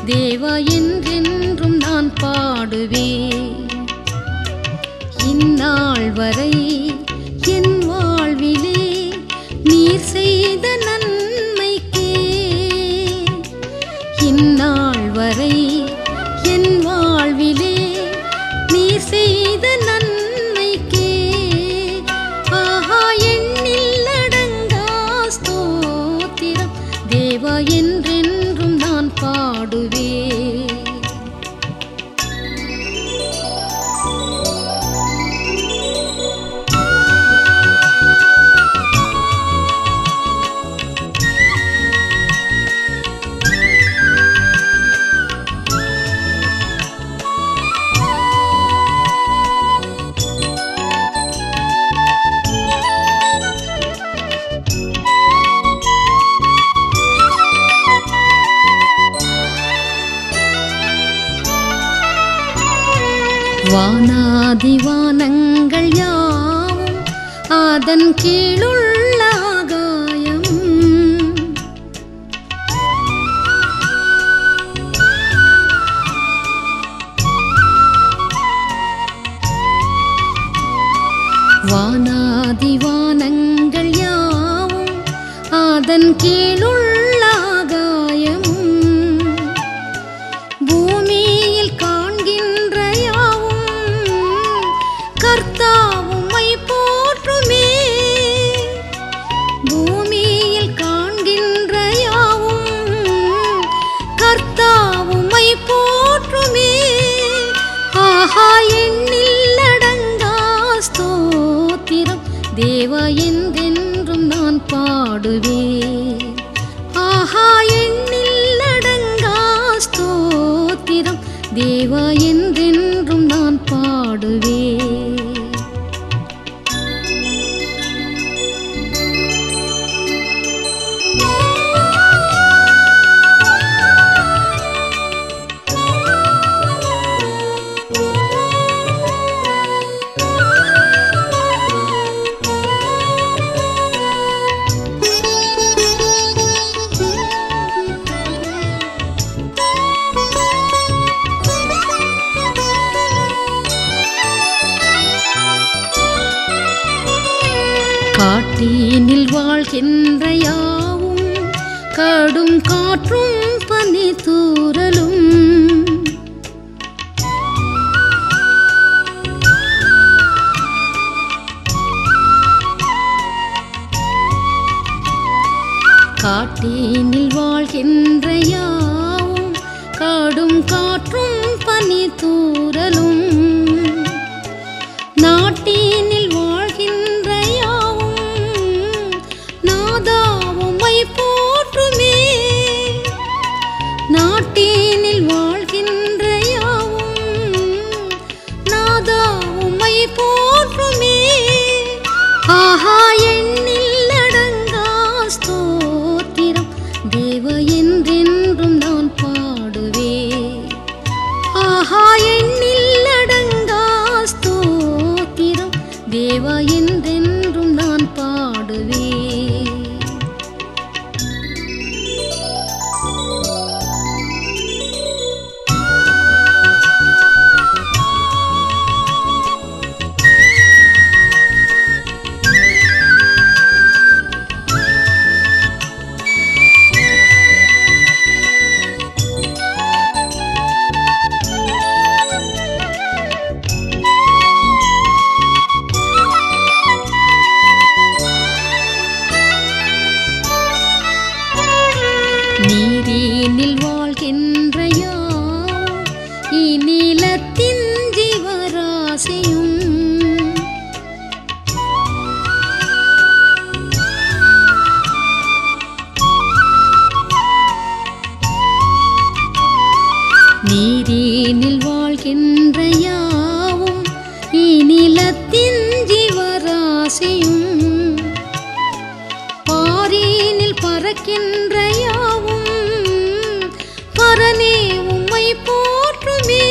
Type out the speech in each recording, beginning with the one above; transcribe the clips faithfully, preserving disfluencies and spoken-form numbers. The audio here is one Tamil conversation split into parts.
தேவா என்றென்றும் நான் பாடுவேன். இந்நாள் வரை என் வாழ்விலே நீர் செய்த நன்மைக்கே, இந்நாள் வரை என் வாழ்விலே நீர் செய்த நன்மைக்கே, ஆஹா எண்ணில் அடங்கா ஸ்தோத்திரம். தேவா என்றென்றும் நான் பாடுவேன். வானாதிவானங்கள் யாவும் அதன் கீழுள்ள ஆகாயம், வானாதிவானங்கள் யாவும் அதன் கீழுள்ள ஆகாயம், பூமியில் காண்கின்ற கர்த்தாவும்மை போற்றுமே, பூமியில் காண்கின்ற யாவும் கர்த்தாவும்மை போற்றுமே, ஆஹா எண்ணில் அடங்கா ஸ்தோத்திரம். தேவா என்றென்றும் நான் பாடுவேன். ஆஹா எண்ணில் அடங்கா ஸ்தோத்திரம். தேவா என்றென்றும் நான் பாடுவேன். காட்டினில் வாழ்கின்ற யாவும் கடும் காற்றும் பனி தூறலும், காட்டினில் வாழ்கின்ற யாவும் கடும் காற்றும் பனி தூறலும், நாட்டினில் வாழ்கின்ற நாதாவும்மை போற்றுமே, நாட்டினில் வாழ்கின்ற யாவும் நாதாவும்மை போற்றுமே, ஆஹா எண்ணில் அடங்கா ஸ்தோத்திரம். தேவா என்றென்றும் நான் பாடுவேன். ஆஹா எண்ணில் அடங்கா ஸ்தோத்திரம். தேவா என்றென்றும் நான் பாடுவேன். நீரினில் வாழ்கின்ற யாவும் இந்நிலத்தின் ஜீவராசியும், நீரினில் வாழ்கின்ற யாவும் இந்நிலத்தின் ஜீவராசியும், பாரினில் பறக்கின்ற யாவும் பரனே உம்மை போற்றுமே,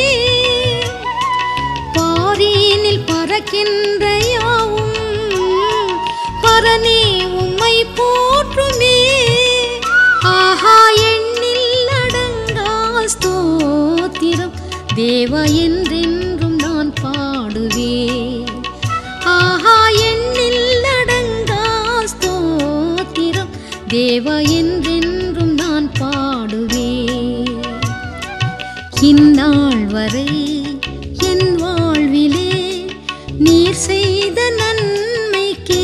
பாரினில் பறக்கின்ற யாவும் பரனே உம்மை போற்றுமே, ஆஹா எண்ணில் அடங்கா ஸ்தோத்திரம் தேவா என்றென்றும் நான் பாடுவேன். ஆஹா எண்ணில் அடங்கா ஸ்தோத்திரம் தேவா என்றென்றும் நான் பாடுவேன். இந்நாள் வரை என் வாழ்விலே நீர் செய்த நன்மைக்கே,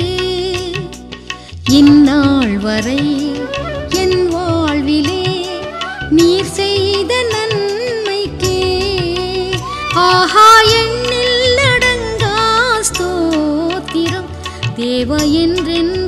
இந்நாள் வரை என் வாழ்விலே நீர் செய்த நன்மைக்கே, ஆஹா எண்ணில் அடங்கா ஸ்தோத்திரம் தேவா என்றென்றும்